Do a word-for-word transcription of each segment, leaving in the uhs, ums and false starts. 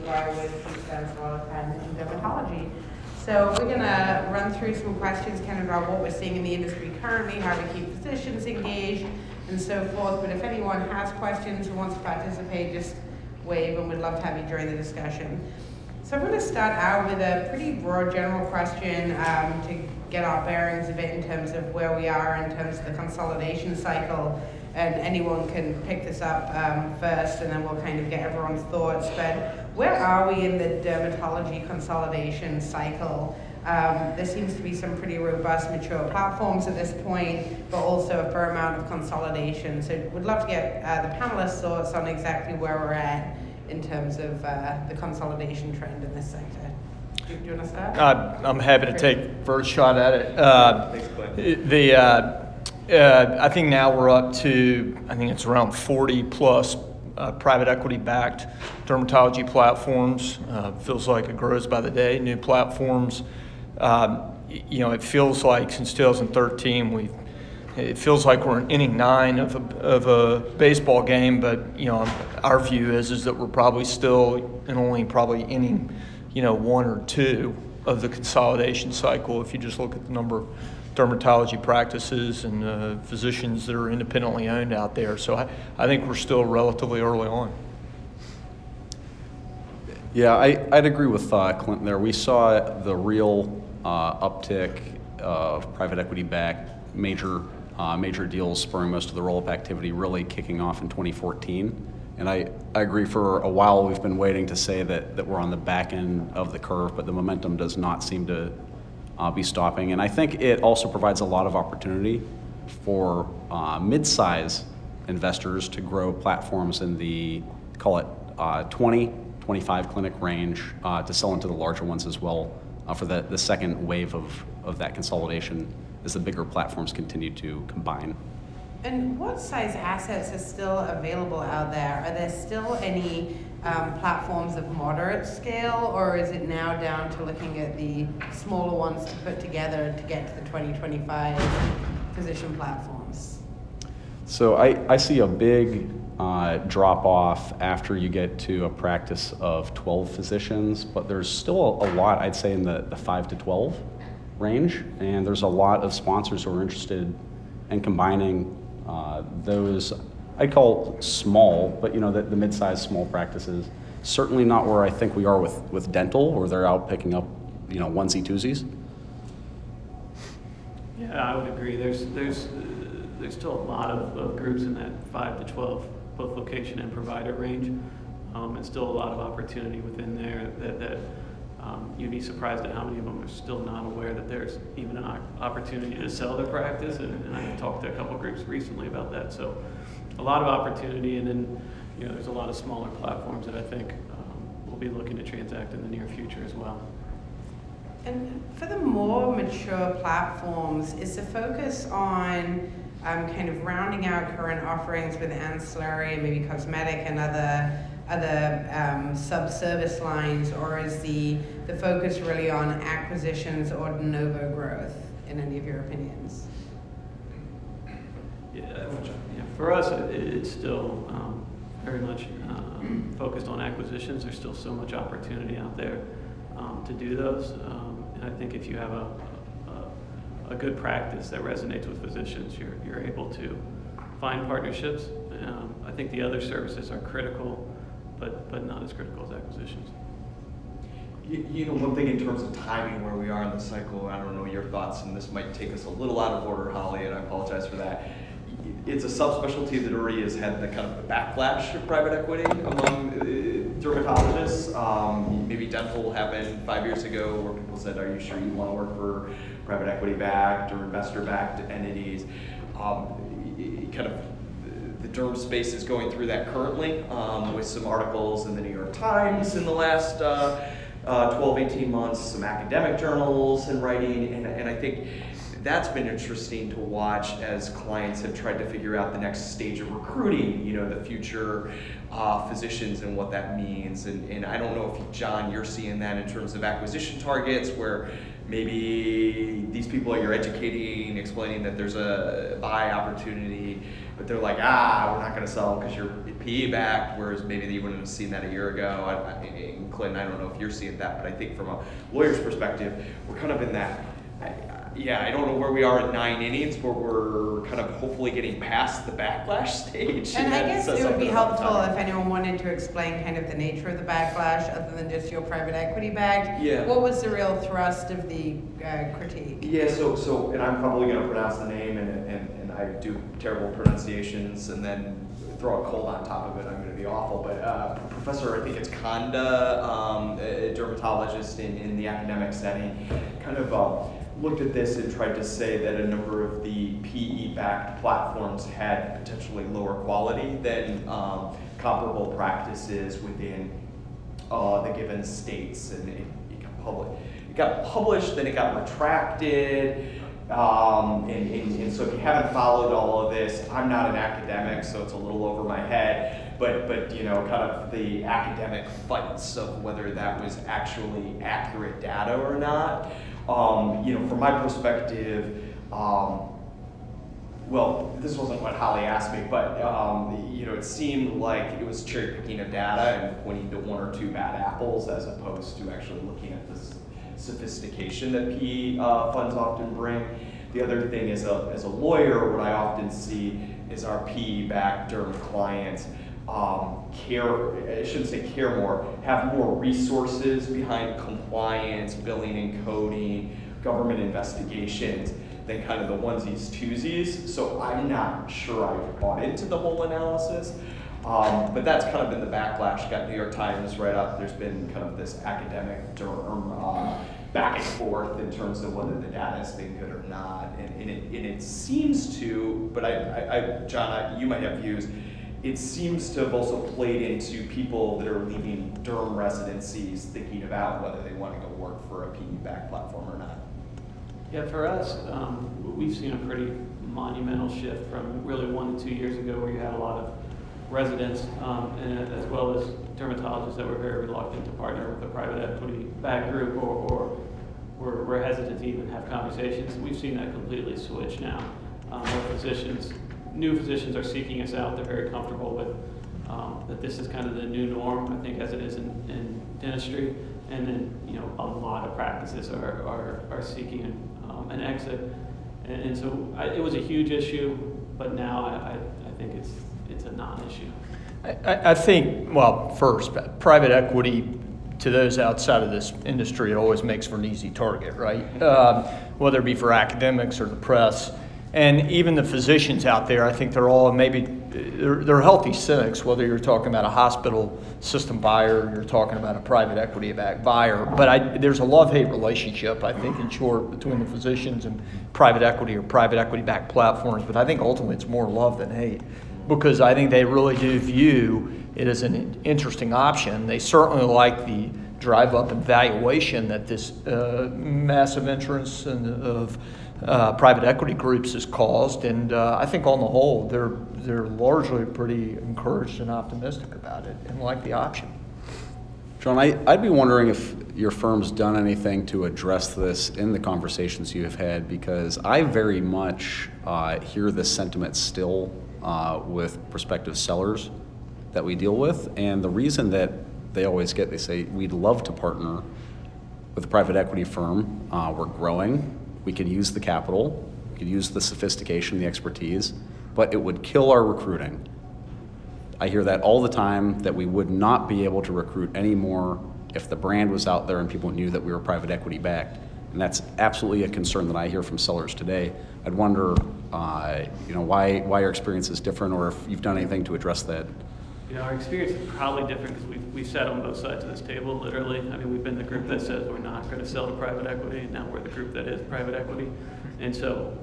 guy with who spends a lot of time in dermatology. So we're going to run through some questions kind of about what we're seeing in the industry currently, how to keep physicians engaged, and so forth. But if anyone has questions or wants to participate, just wave, and we'd love to have you during the discussion. So I'm going to start out with a pretty broad general question um, to get our bearings of it in terms of where we are in terms of the consolidation cycle. And anyone can pick this up um, first, and then we'll kind of get everyone's thoughts. But where are we in the dermatology consolidation cycle? Um, there seems to be some pretty robust, mature platforms at this point, but also a fair amount of consolidation. So we'd love to get uh, the panelists' thoughts on exactly where we're at in terms of uh, the consolidation trend in this sector. Do, do you want to start? Uh, I'm happy to take first shot at it. Uh, Thanks, Clint. The uh, uh, I think now we're up to, I think it's around forty plus uh, private equity backed dermatology platforms. Uh, feels like it grows by the day. New platforms. Um, you know, it feels like since two thousand thirteen we've. It feels like we're in inning nine of a, of a baseball game, but you know, our view is is that we're probably still in only probably inning, you know, one or two of the consolidation cycle. If you just look at the number of dermatology practices and uh, physicians that are independently owned out there, so I, I think we're still relatively early on. Yeah, I, I'd agree with uh, Clinton there. We saw the real uh, uptick of private equity-backed major uh, major deals spurring most of the roll-up activity really kicking off in twenty fourteen. And I, I agree, for a while we've been waiting to say that, that we're on the back end of the curve, but the momentum does not seem to uh, be stopping. And I think it also provides a lot of opportunity for uh, mid-size investors to grow platforms in the, call it uh, twenty, twenty-five clinic range, uh, to sell into the larger ones as well uh, for the, the second wave of, of that consolidation as the bigger platforms continue to combine. And what size assets are still available out there? Are there still any um, platforms of moderate scale, or is it now down to looking at the smaller ones to put together to get to the twenty twenty-five physician platforms? So I, I see a big uh, drop off after you get to a practice of twelve physicians, but there's still a lot, I'd say, in the, the five to twelve range, and there's a lot of sponsors who are interested in combining uh, those, I call small, but you know, the, the mid-sized small practices. Certainly not where I think we are with, with dental, where they're out picking up, you know, onesie twosies. Yeah, I would agree. There's there's uh, there's still a lot of, of groups in that five to twelve, both location and provider range, um, and still a lot of opportunity within there that, that um, you'd be surprised at how many of them are still not aware that there's even an opportunity to sell their practice. And, and I've talked to a couple groups recently about that. So a lot of opportunity, and then you know there's a lot of smaller platforms that I think um, will be looking to transact in the near future as well. And for the more mature platforms, is the focus on um, kind of rounding out current offerings with ancillary, maybe cosmetic and other other um, sub-service lines, or is the, the focus really on acquisitions or de novo growth, in any of your opinions? Yeah, yeah for us, it, it's still um, very much um, focused on acquisitions. There's still so much opportunity out there um, to do those. Um, and I think if you have a, a, a good practice that resonates with physicians, you're, you're able to find partnerships. Um, I think the other services are critical, but but not as critical as acquisitions. You, you know, one thing in terms of timing, where we are in the cycle, I don't know your thoughts, and this might take us a little out of order, Holly, and I apologize for that. It's a subspecialty that already has had the kind of the backlash of private equity among uh, dermatologists. Um, maybe dental happened five years ago, where people said, "Are you sure you want to work for private equity-backed or investor-backed entities?" Um, kind of. The derm space is going through that currently, um, with some articles in the New York Times in the last uh, uh, twelve, eighteen months, some academic journals and writing, and, and I think that's been interesting to watch as clients have tried to figure out the next stage of recruiting, you know, the future uh, physicians and what that means. And, and I don't know if, John, you're seeing that in terms of acquisition targets, where maybe these people you're educating, explaining that there's a buy opportunity, but they're like, ah, we're not going to sell because you're P E backed, whereas maybe you wouldn't have seen that a year ago. I, I, in Clinton, I don't know if you're seeing that, but I think from a lawyer's perspective, we're kind of in that. I, Yeah, I don't know where we are at nine innings, but we're kind of hopefully getting past the backlash stage. And I that guess says it would be something about helpful time. if anyone wanted to explain kind of the nature of the backlash, other than just your private equity backed. Yeah. What was the real thrust of the uh, critique? Yeah, so, so, and I'm probably going to pronounce the name, and, and, and I do terrible pronunciations, and then throw a cold on top of it, I'm going to be awful. But uh, Professor, I think it's Kanda, um, a dermatologist in, in the academic setting, kind of uh, looked at this and tried to say that a number of the P E-backed platforms had potentially lower quality than um, comparable practices within uh, the given states, and it, it got public. It got published, then it got retracted. Um, and, and, and so if you haven't followed all of this, I'm not an academic, so it's a little over my head, but, but you know, kind of the academic fights of whether that was actually accurate data or not. Um, you know, from my perspective, um, well, this wasn't what Holly asked me, but um, you know, it seemed like it was cherry picking of data and pointing to one or two bad apples, as opposed to actually looking at this sophistication that P E uh, funds often bring. The other thing is, a, as a lawyer, what I often see is our P E-backed derm clients um, care, I shouldn't say care more, have more resources behind compliance, billing and coding, government investigations than kind of the onesies, twosies. So I'm not sure I bought into the whole analysis. Um, but that's kind of been the backlash. Got New York Times right up. There's been kind of this academic derm uh, back and forth in terms of whether the data has been good or not. And, and, it, and it seems to, but I, I, I John, I, you might have views, it seems to have also played into people that are leaving derm residencies thinking about whether they want to go work for a P E-backed platform or not. Yeah, for us, um, we've seen a pretty monumental shift from really one to two years ago, where you had a lot of residents, um, and as well as dermatologists that were very reluctant to partner with a private equity backed group, or, or were, were hesitant to even have conversations. We've seen that completely switch now, um, where physicians, new physicians are seeking us out. They're very comfortable with um, that this is kind of the new norm, I think, as it is in, in dentistry. And then, you know, a lot of practices are, are, are seeking um, an exit. And, and so I, it was a huge issue, but now I, I, I think it's it's a non-issue. I, I think, well, first, private equity, to those outside of this industry, it always makes for an easy target, right? Um, whether it be for academics or the press. And even the physicians out there, I think they're all maybe, they're, they're healthy cynics, whether you're talking about a hospital system buyer, you're talking about a private equity backed buyer. But I, there's a love-hate relationship, I think, in short, between the physicians and private equity or private equity backed platforms. But I think ultimately it's more love than hate, because I think they really do view it as an interesting option. They certainly like the drive up in valuation that this uh, massive entrance in, of uh, private equity groups has caused, and uh, I think on the whole they're they're largely pretty encouraged and optimistic about it and like the option. John, I, I'd be wondering if your firm's done anything to address this in the conversations you have had, because I very much uh, hear this sentiment still uh, with prospective sellers that we deal with, and the reason that they always get, they say, we'd love to partner with a private equity firm, uh, we're growing, we could use the capital, we could use the sophistication, the expertise, but it would kill our recruiting. I hear that all the time, that we would not be able to recruit anymore if the brand was out there and people knew that we were private equity backed. And that's absolutely a concern that I hear from sellers today. I'd wonder, uh, you know, why, why your experience is different, or if you've done anything to address that. You know, our experience is probably different because we've, we've sat on both sides of this table, literally. I mean, we've been the group that says we're not going to sell to private equity, and now we're the group that is private equity. And so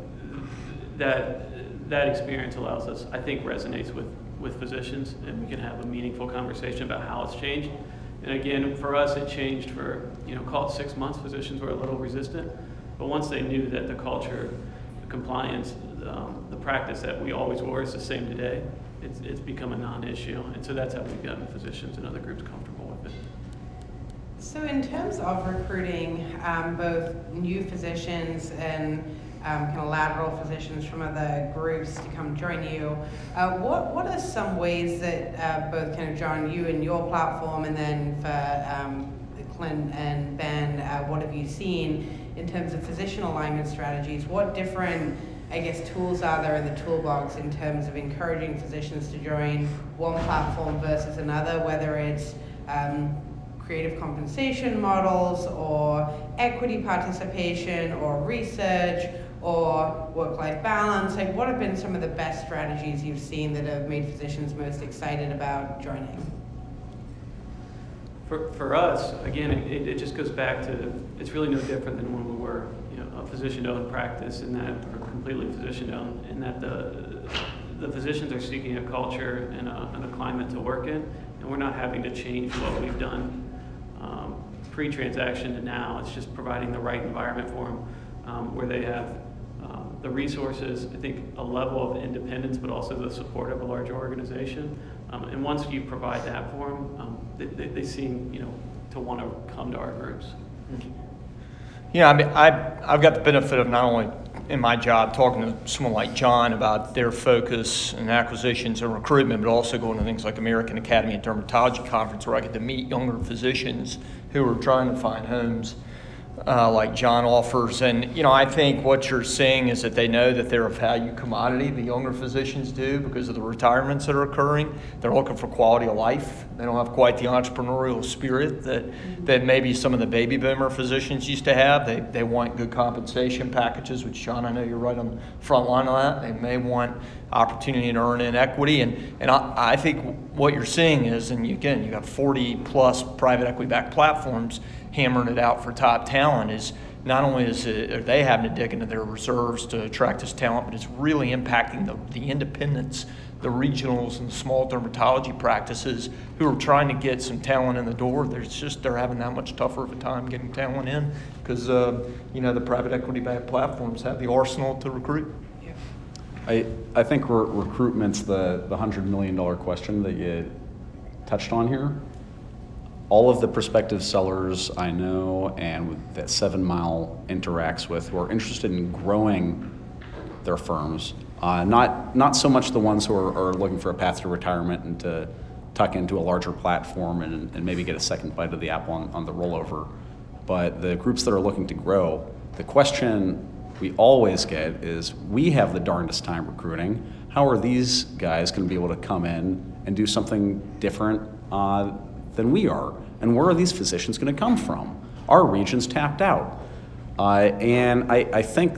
that that experience allows us, I think, resonates with, with physicians, and we can have a meaningful conversation about how it's changed. And again, for us, it changed for, you know, call it six months. Physicians were a little resistant, but once they knew that the culture, the compliance, um, the practice that we always were is the same today, It's, it's become a non-issue, and so that's how we've gotten physicians and other groups comfortable with it. So in terms of recruiting um, both new physicians and um, kind of lateral physicians from other groups to come join you. Uh, what what are some ways that uh, both kind of John, you and your platform, and then for um, Clint and Ben, uh, what have you seen in terms of physician alignment strategies? What different, I guess, tools are there in the toolbox in terms of encouraging physicians to join one platform versus another, whether it's um, creative compensation models or equity participation or research or work-life balance? Like, what have been some of the best strategies you've seen that have made physicians most excited about joining? For, for us, again, it, it just goes back to, it's really no different than when we were, you know, a physician-owned practice in that, or completely physician-owned, in that the the physicians are seeking a culture and a, and a climate to work in, and we're not having to change what we've done um, pre-transaction to now. It's just providing the right environment for them, um, where they have um, the resources, I think a level of independence, but also the support of a larger organization. Um, and once you provide that for them, um, they, they, they seem, you know, to want to come to our groups. Yeah, I mean, I, I've got the benefit of not only in my job talking to someone like John about their focus and acquisitions and recruitment, but also going to things like American Academy of Dermatology Conference, where I get to meet younger physicians who are trying to find homes uh, like John offers. And, you know, I think what you're seeing is that they know that they're a value commodity, the younger physicians do, because of the retirements that are occurring. They're looking for quality of life. They don't have quite the entrepreneurial spirit that, that maybe some of the baby boomer physicians used to have. They, they want good compensation packages, which, John, I know you're right on the front line of that. They may want opportunity to earn in equity. And, and I, I think what you're seeing is, and again, you got forty plus private equity-backed platforms hammering it out for top talent, is not only is it, are they having to dig into their reserves to attract this talent, but it's really impacting the, the independents, the regionals and the small dermatology practices who are trying to get some talent in the door. There's just, they're having that much tougher of a time getting talent in because, uh, you know, the private equity-backed platforms have the arsenal to recruit. I, I think re- recruitment's the, the one hundred million dollars question that you touched on here. All of the prospective sellers I know and that Seven Mile interacts with who are interested in growing their firms, uh, not not so much the ones who are, are looking for a path to retirement and to tuck into a larger platform and, and maybe get a second bite of the apple on, on the rollover, but the groups that are looking to grow. The question we always get is, we have the darndest time recruiting. How are these guys going to be able to come in and do something different uh, than we are? And where are these physicians going to come from? Our region's tapped out. Uh, and I, I think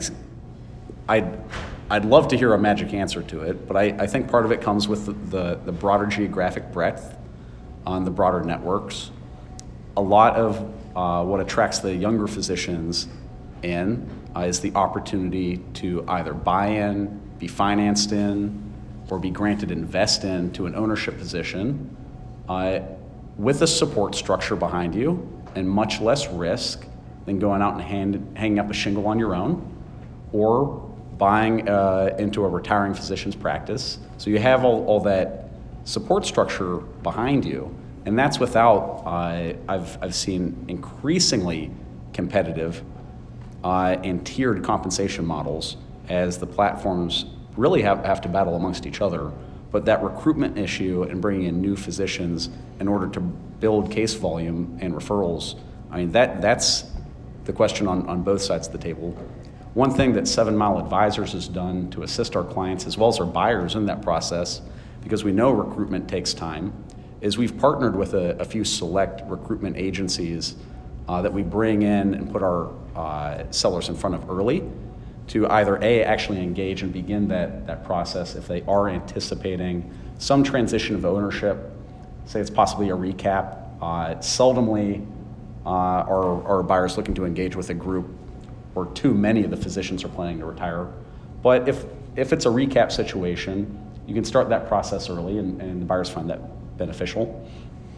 I'd, I'd love to hear a magic answer to it, but I, I think part of it comes with the, the, the broader geographic breadth on the broader networks. A lot of uh, what attracts the younger physicians in uh, is the opportunity to either buy in, be financed in, or be granted invest in to an ownership position uh, with a support structure behind you and much less risk than going out and hand, hanging up a shingle on your own or buying uh, into a retiring physician's practice. So you have all, all that support structure behind you, and that's without, uh, I've, I've seen increasingly competitive uh, and tiered compensation models as the platforms really have, have to battle amongst each other. But that recruitment issue and bringing in new physicians in order to build case volume and referrals, I mean, that that's the question on, on both sides of the table. One thing that Seven Mile Advisors has done to assist our clients as well as our buyers in that process, because we know recruitment takes time, is we've partnered with a, a few select recruitment agencies uh, that we bring in and put our uh, sellers in front of early to either A, actually engage and begin that, that process if they are anticipating some transition of ownership, say it's possibly a recap. Uh, seldomly uh, are, are buyers looking to engage with a group where too many of the physicians are planning to retire. But if, if it's a recap situation, you can start that process early and, and the buyers find that beneficial.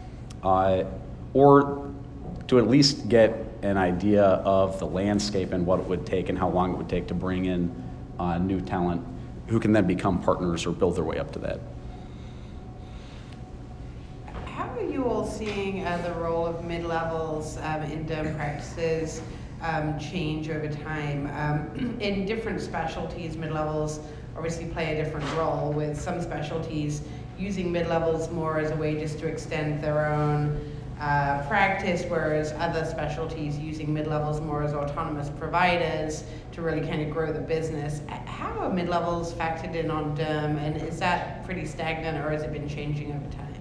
Uh, or to at least get an idea of the landscape and what it would take and how long it would take to bring in uh, new talent who can then become partners or build their way up to that. How are you all seeing uh, the role of mid-levels um, in derm practices um, change over time. Um, in different specialties, mid-levels obviously play a different role, with some specialties using mid-levels more as a way just to extend their own uh, practice, whereas other specialties using mid-levels more as autonomous providers to really kind of grow the business. How are mid-levels factored in on derm, and is that pretty stagnant, or has it been changing over time?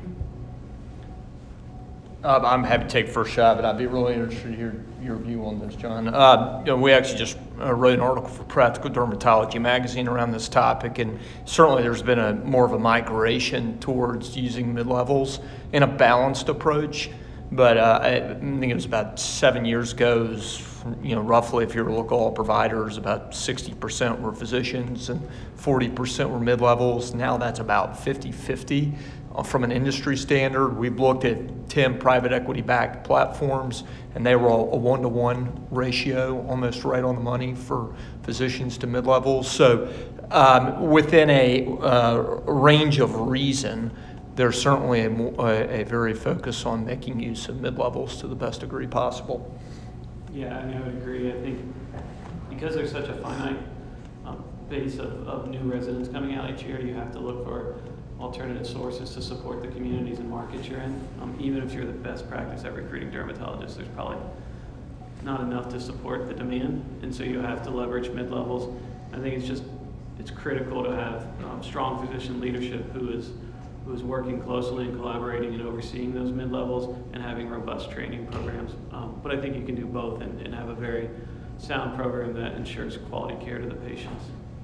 Uh, I'm happy to take first shot, but I'd be really interested to hear your view on this, John. Uh, you know, we actually just uh, wrote an article for Practical Dermatology magazine around this topic, and certainly there's been a more of a migration towards using mid-levels in a balanced approach. But uh, I think it was about seven years ago, it was, you know, roughly, if you were to look at all providers, about sixty percent were physicians and forty percent were mid-levels. Now that's about fifty-fifty. From an industry standard, we've looked at ten private equity-backed platforms, and they were all a one-to-one ratio, almost right on the money for physicians to mid-levels. So um, within a uh, range of reason, there's certainly a, a, a very focus on making use of mid-levels to the best degree possible. Yeah, I mean, I would agree. I think because there's such a finite um, base of, of new residents coming out each year, you have to look for alternative sources to support the communities and markets you're in. Um, even if you're the best practice at recruiting dermatologists, there's probably not enough to support the demand, and so you have to leverage mid-levels. I think it's just, it's critical to have um, strong physician leadership who is who is working closely and collaborating and overseeing those mid-levels and having robust training programs. Um, but I think you can do both and, and have a very sound program that ensures quality care to the patients.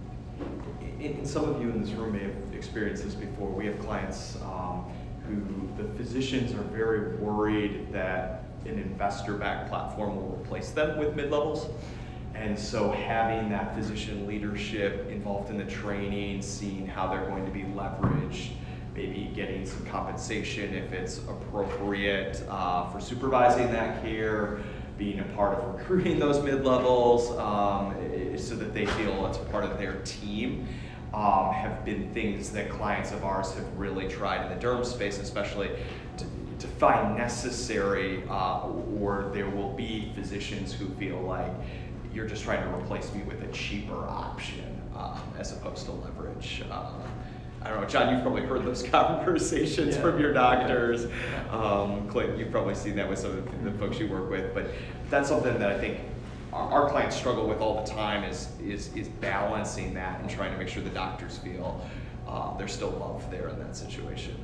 And some of you in this room may have experienced this before. We have clients um, who the physicians are very worried that an investor-backed platform will replace them with mid-levels. And so having that physician leadership involved in the training, seeing how they're going to be leveraged, maybe getting some compensation if it's appropriate uh, for supervising that care, being a part of recruiting those mid-levels um, so that they feel it's a part of their team, um, have been things that clients of ours have really tried in the derm space, especially to, to find necessary, uh, or there will be physicians who feel like you're just trying to replace me with a cheaper option um, as opposed to leverage. Um, I don't know, John, you've probably heard those conversations Yeah. from your doctors. Um, Clint, you've probably seen that with some of the folks you work with, but that's something that I think our, our clients struggle with all the time is, is, is balancing that and trying to make sure the doctors feel uh, there's still love there in that situation.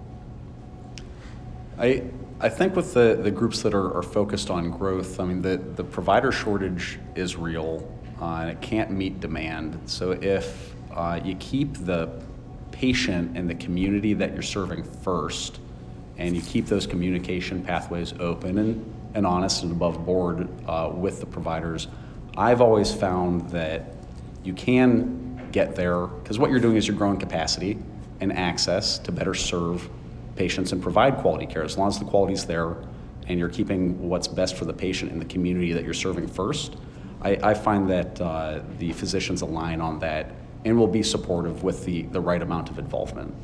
I, I think with the, the groups that are, are focused on growth, I mean, the, the provider shortage is real uh, and it can't meet demand. So if uh, you keep the patient and the community that you're serving first, and you keep those communication pathways open and, and honest and above board uh, with the providers, I've always found that you can get there, because what you're doing is you're growing capacity and access to better serve patients and provide quality care. As long as the quality's there and you're keeping what's best for the patient and the community that you're serving first, I, I find that uh, the physicians align on that and will be supportive with the, the right amount of involvement.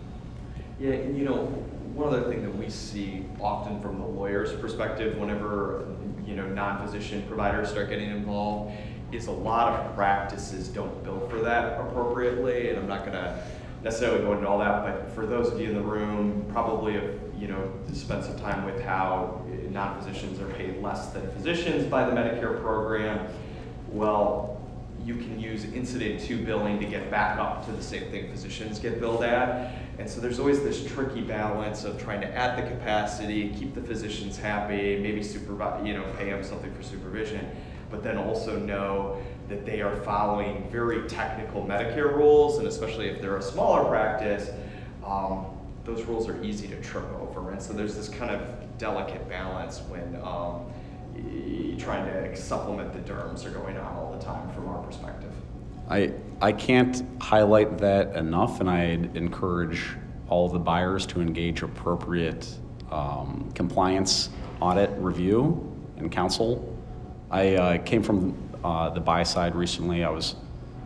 Yeah, and you know, one other thing that we see often from the lawyer's perspective whenever, you know, non-physician providers start getting involved is a lot of practices don't bill for that appropriately, and I'm not gonna necessarily go into all that, but for those of you in the room, probably have, you know, spent some time with how non-physicians are paid less than physicians by the Medicare program. Well, you can use incident to billing to get back up to the same thing physicians get billed at. And so there's always this tricky balance of trying to add the capacity, keep the physicians happy, maybe supervise, you know, pay them something for supervision, but then also know that they are following very technical Medicare rules, and especially if they're a smaller practice, um, those rules are easy to trip over. And so there's this kind of delicate balance when um, trying to supplement the derms are going on all the time from our perspective. I, I can't highlight that enough, and I'd encourage all the buyers to engage appropriate um, compliance audit review and counsel. I uh, came from uh, the buy side recently. I was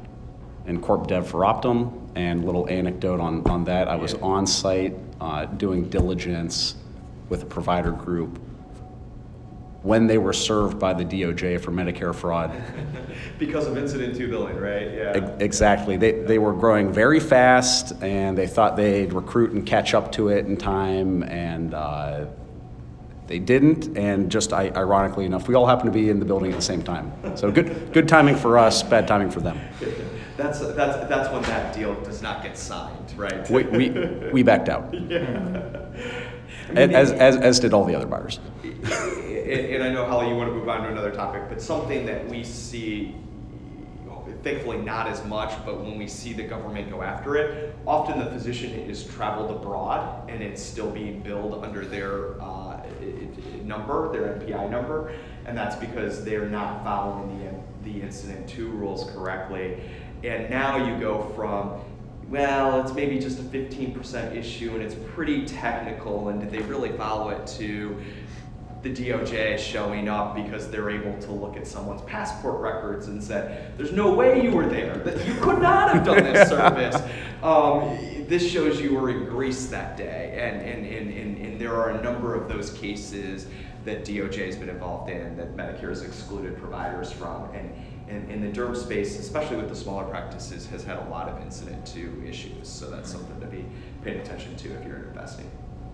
in corp dev for Optum, and little anecdote on, on that. I was Yeah. on site uh, doing diligence with a provider group when they were served by the D O J for Medicare fraud. Because of incident two billing, right? Yeah. E- Exactly. They, they were growing very fast, and they thought they'd recruit and catch up to it in time, and uh, they didn't. And just I, ironically enough, we all happened to be in the building at the same time. So good good timing for us, bad timing for them. That's that's that's when that deal does not get signed, right? We we, we backed out, Yeah. as, as as did all the other buyers. And, and I know, Holly, you want to move on to another topic, but something that we see, thankfully not as much, but when we see the government go after it, often the physician is traveled abroad and it's still being billed under their uh, number, their N P I number, and that's because they're not following the, the incident two rules correctly. And now you go from, well, it's maybe just a fifteen percent issue and it's pretty technical, and did they really follow it, to the D O J showing up because they're able to look at someone's passport records and said, there's no way you were there, that you could not have done this service. Um, this shows you were in Greece that day, and, and, and, and, and there are a number of those cases that D O J has been involved in, that Medicare has excluded providers from, and, and, and the derm space, especially with the smaller practices, has had a lot of incident two issues, so that's something to be paying attention to if you're investing.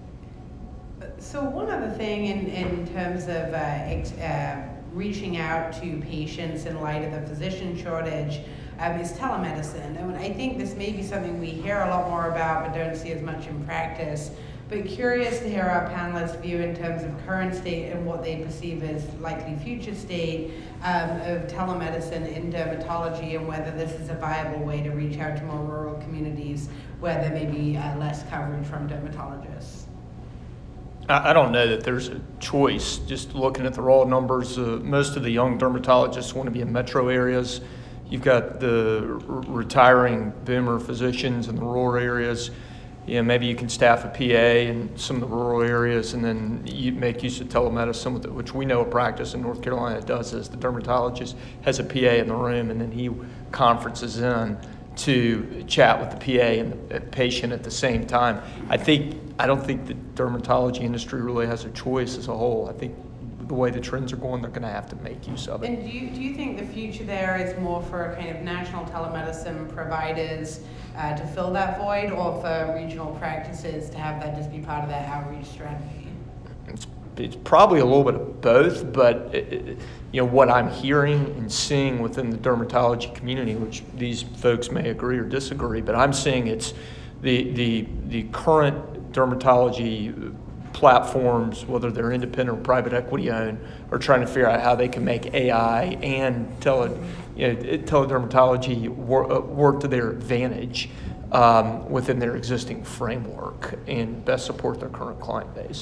So one other thing in, in terms of uh, ex, uh, reaching out to patients in light of the physician shortage um, is telemedicine. And I think this may be something we hear a lot more about but don't see as much in practice. But curious to hear our panelists' view in terms of current state and what they perceive as likely future state um, of telemedicine in dermatology, and whether this is a viable way to reach out to more rural communities where there may be uh, less coverage from dermatologists. I I don't know that there's a choice. Just looking at the raw numbers, uh, most of the young dermatologists want to be in metro areas. You've got the r- retiring boomer physicians in the rural areas. You know, maybe you can staff a P A in some of the rural areas, and then you make use of telemedicine, with it, which we know a practice in North Carolina does, is the dermatologist has a P A in the room, and then he conferences in to chat with the P A and the patient at the same time. I think I don't think the dermatology industry really has a choice as a whole. I think the way the trends are going, they're going to have to make use of it. And do you, do you think the future there is more for kind of national telemedicine providers uh, to fill that void, or for regional practices to have that just be part of their outreach strategy? It's, it's probably a little bit of both, but it, it, you know, what I'm hearing and seeing within the dermatology community, which these folks may agree or disagree, but I'm seeing it's the the the current dermatology platforms, whether they're independent or private equity owned, are trying to figure out how they can make A I and tele, you know, teledermatology work, work to their advantage um, within their existing framework and best support their current client base.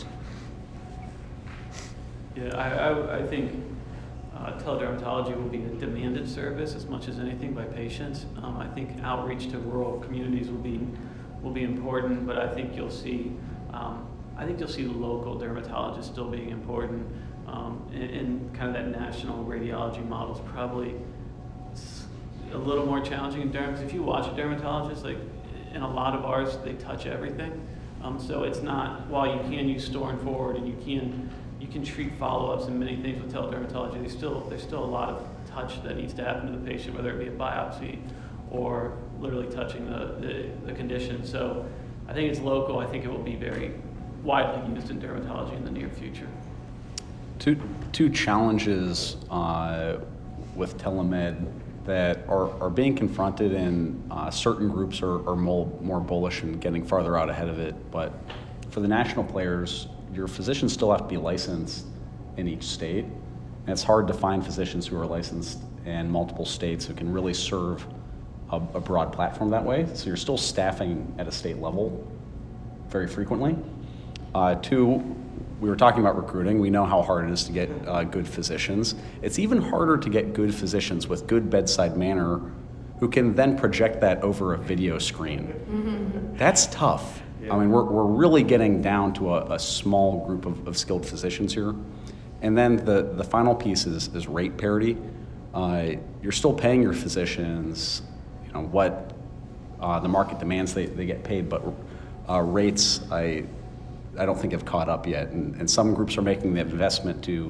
Yeah, I, I, I think uh, teledermatology will be a demanded service as much as anything by patients. Um, I think outreach to rural communities will be will be important, but I think you'll see um, I think you'll see local dermatologists still being important, um, and, and kind of that national radiology model is probably a little more challenging in derm, because if you watch a dermatologist, like in a lot of ours, they touch everything. Um, so it's not, while you can use store and forward and you can you can treat follow-ups and many things with teledermatology, there's still, there's still a lot of touch that needs to happen to the patient, whether it be a biopsy or literally touching the, the, the condition. So I think it's local. I think it will be very widely used in dermatology in the near future. Two, two challenges uh, with telemed that are, are being confronted, and uh, certain groups are, are more, more bullish and getting farther out ahead of it. But for the national players, your physicians still have to be licensed in each state. And it's hard to find physicians who are licensed in multiple states who can really serve a, a broad platform that way. So you're still staffing at a state level very frequently. Uh, two, we were talking about recruiting. We know how hard it is to get uh, good physicians. It's even harder to get good physicians with good bedside manner who can then project that over a video screen. Mm-hmm. That's tough. Yeah. I mean, we're, we're really getting down to a, a small group of, of skilled physicians here. And then the, the final piece is, is rate parity. Uh, you're still paying your physicians, you know, what uh, the market demands they, they get paid, but uh, rates, I I don't think have caught up yet. And, and some groups are making the investment to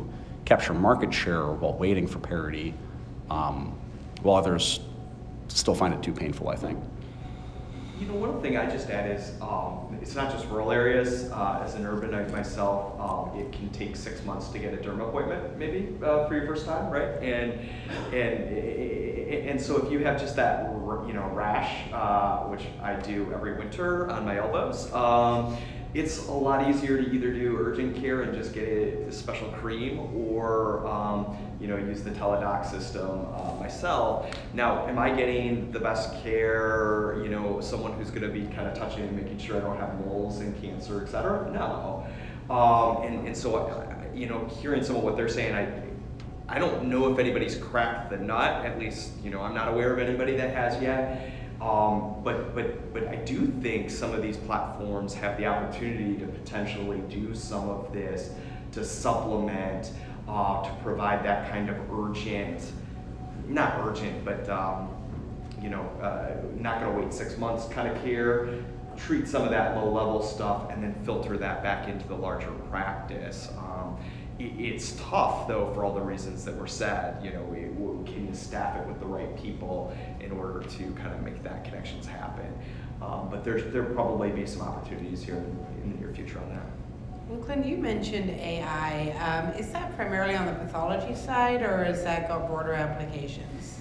capture market share while waiting for parity, um, while others still find it too painful, I think. You know, one thing I just add is, um, it's not just rural areas. Uh, as an urbanite myself, um, it can take six months to get a derm appointment, maybe uh, for your first time, right? And and and so if you have just that, you know, rash, uh, which I do every winter on my elbows, um, it's a lot easier to either do urgent care and just get a, a special cream, or um, you know, use the Teladoc system uh, myself. Now, am I getting the best care? You know, someone who's going to be kind of touching and making sure I don't have moles and cancer, et cetera? No. Um, and, and so, you know, hearing some of what they're saying, I I don't know if anybody's cracked the nut. At least, you know, I'm not aware of anybody that has yet. Um, but but but I do think some of these platforms have the opportunity to potentially do some of this to supplement, uh, to provide that kind of urgent, not urgent, but um, you know, uh, not going to wait six months kind of care. Treat some of that low-level stuff and then filter that back into the larger practice. Um, it, it's tough, though, for all the reasons that were said. You know, we, we, can you staff it with the right people in order to kind of make that connections happen? Um, but there's there probably be some opportunities here in, in the near future on that. And Clint, you mentioned A I. Um, is that primarily on the pathology side, or has that got broader applications?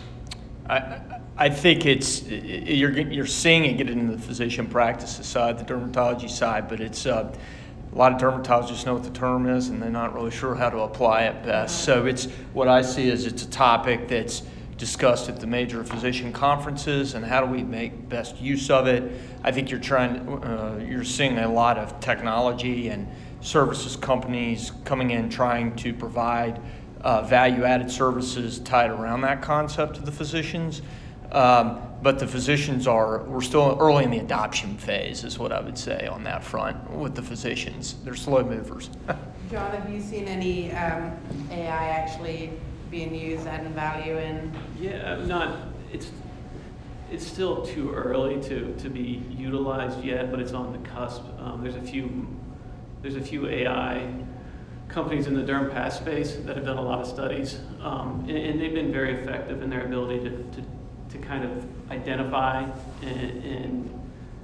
I, I think it's, you're, you're seeing it get into the physician practices side, the dermatology side, but it's, uh, a lot of dermatologists know what the term is and they're not really sure how to apply it best. So it's, what I see is it's a topic that's discussed at the major physician conferences, and how do we make best use of it. I think you're trying, uh, you're seeing a lot of technology and services companies coming in trying to provide uh, value-added services tied around that concept to the physicians. Um, but the physicians are, we're still early in the adoption phase is what I would say on that front with the physicians. They're slow movers. John, have you seen any um, A I actually being used, adding value in? Yeah, not, it's, it's still too early to, to be utilized yet, but it's on the cusp. Um, there's a few, there's a few A I companies in the derm path space that have done a lot of studies, um, and, and they've been very effective in their ability to, to, to kind of identify and, and,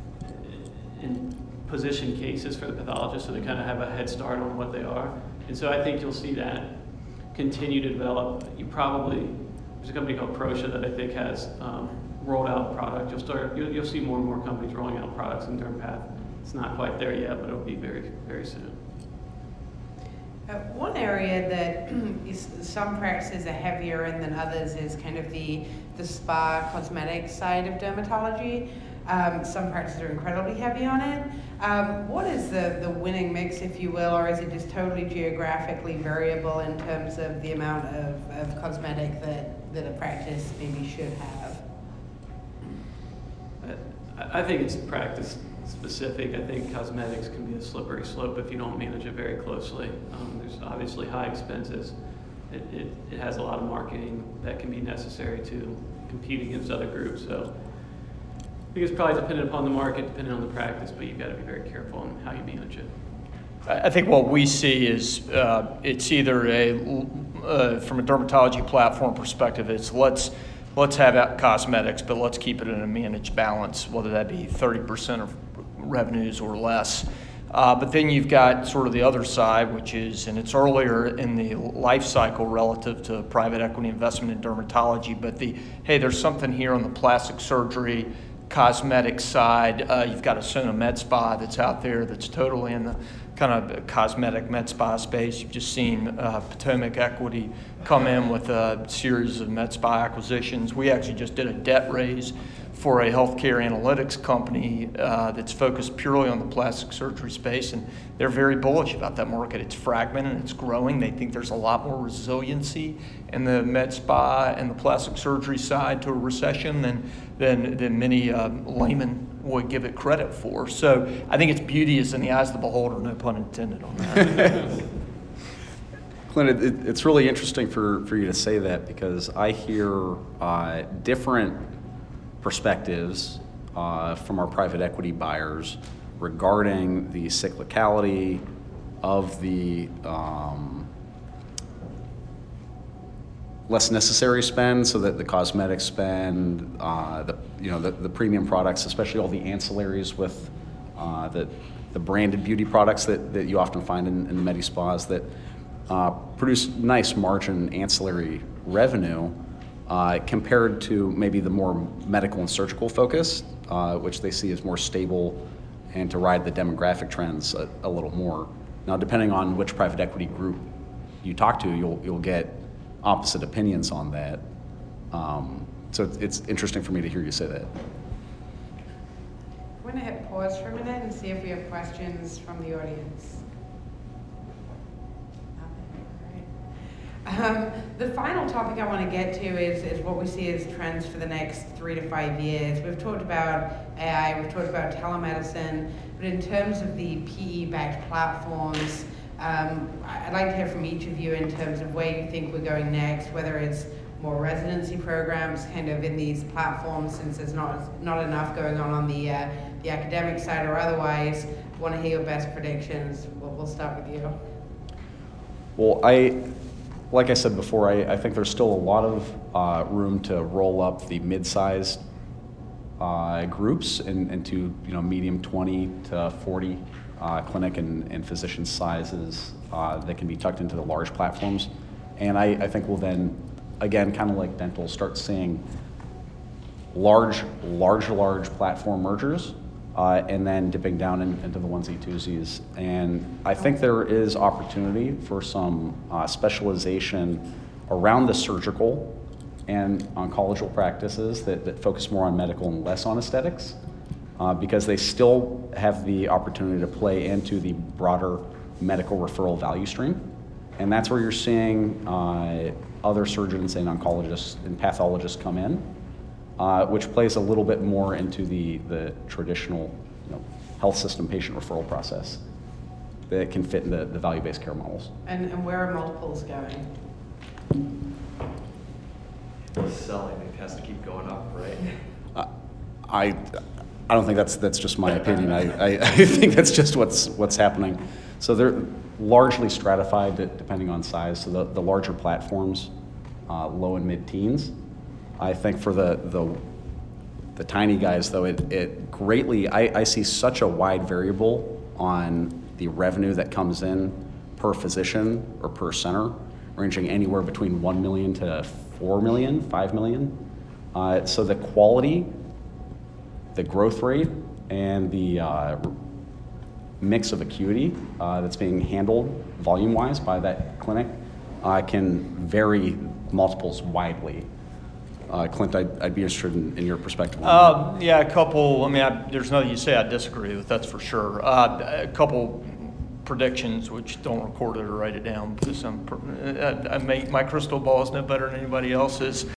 and position cases for the pathologist so they kind of have a head start on what they are. And so I think you'll see that continue to develop. You probably, there's a company called Proscia that I think has um, rolled out a product. You'll start, you'll, you'll see more and more companies rolling out products in derm path. It's not quite there yet, but it'll be very, very soon. Uh, one area that is, some practices are heavier in than others is kind of the, the spa cosmetic side of dermatology. Um, some practices are incredibly heavy on it. Um, what is the, the winning mix, if you will, or is it just totally geographically variable in terms of the amount of, of cosmetic that, that a practice maybe should have? I, I think it's practice specific. I think cosmetics can be a slippery slope if you don't manage it very closely. Um, there's obviously high expenses. It, it, it has a lot of marketing that can be necessary to compete against other groups. So I think it's probably dependent upon the market, depending on the practice, but you've got to be very careful on how you manage it. I think what we see is uh, it's either a, uh, from a dermatology platform perspective, it's let's let's have cosmetics, but let's keep it in a managed balance, whether that be thirty percent of revenues or less. Uh, but then you've got sort of the other side, which is, and it's earlier in the life cycle relative to private equity investment in dermatology, but the, hey, there's something here on the plastic surgery, cosmetic side. Uh, you've got a Sona Med Spa that's out there that's totally in the kind of cosmetic med spa space. You've just seen uh, Potomac Equity come in with a series of med spa acquisitions. We actually just did a debt raise for a healthcare analytics company uh, that's focused purely on the plastic surgery space, and they're very bullish about that market. It's fragmented and it's growing. They think there's a lot more resiliency in the med spa and the plastic surgery side to a recession than than, than many um, laymen would give it credit for. So I think its beauty is in the eyes of the beholder, no pun intended on that. Clint, it, it's really interesting for, for you to say that, because I hear uh, different perspectives uh, from our private equity buyers regarding the cyclicality of the um, less necessary spend, so that the cosmetic spend, uh, the you know the, the premium products, especially all the ancillaries with uh, the the branded beauty products that, that you often find in, in the Medi Spas that uh, produce nice margin ancillary revenue uh, compared to maybe the more medical and surgical focus, uh, which they see as more stable and to ride the demographic trends a, a little more. Now, depending on which private equity group you talk to, you'll you'll get opposite opinions on that. Um, so it's, it's interesting for me to hear you say that. I'm going to hit pause for a minute and see if we have questions from the audience. Um, the final topic I want to get to is, is what we see as trends for the next three to five years. We've talked about A I, we've talked about telemedicine, but in terms of the P E-backed platforms, um, I'd like to hear from each of you in terms of where you think we're going next, whether it's more residency programs kind of in these platforms, since there's not not enough going on on the uh, the academic side, or otherwise. I want to hear your best predictions. We'll, we'll start with you. Well, I, like I said before, I, I think there's still a lot of uh, room to roll up the mid-sized uh, groups in, into you know medium twenty to forty uh, clinic and, and physician sizes uh, that can be tucked into the large platforms, and I, I think we'll then, again, kind of like dental, start seeing large, large, large platform mergers, uh, and then dipping down in, into the onesie twosies. And I think there is opportunity for some uh, specialization around the surgical and oncological practices that, that focus more on medical and less on aesthetics, uh, because they still have the opportunity to play into the broader medical referral value stream. And that's where you're seeing uh, other surgeons and oncologists and pathologists come in, uh, which plays a little bit more into the, the traditional you know, health system patient referral process that can fit into the value-based care models. And, and where are multiples going? Selling, it has to keep going up, right? Uh, I, I don't think that's that's just my opinion. I, I, I think that's just what's what's happening. So they're largely stratified depending on size. So the, the larger platforms, uh, low and mid-teens. I think for the the, the tiny guys, though, it, it greatly, I, I see such a wide variable on the revenue that comes in per physician or per center, ranging anywhere between one million to four million, five million. Uh, so the quality, the growth rate, and the uh, mix of acuity uh, that's being handled volume-wise by that clinic uh, can vary multiples widely. Uh, Clint, I'd, I'd be interested in, in your perspective on Uh, yeah, a couple, I mean, I, there's nothing you say I disagree with, that's for sure. Uh, a couple predictions, which don't record it or write it down, because I'm, I, I make, my crystal ball is no better than anybody else's.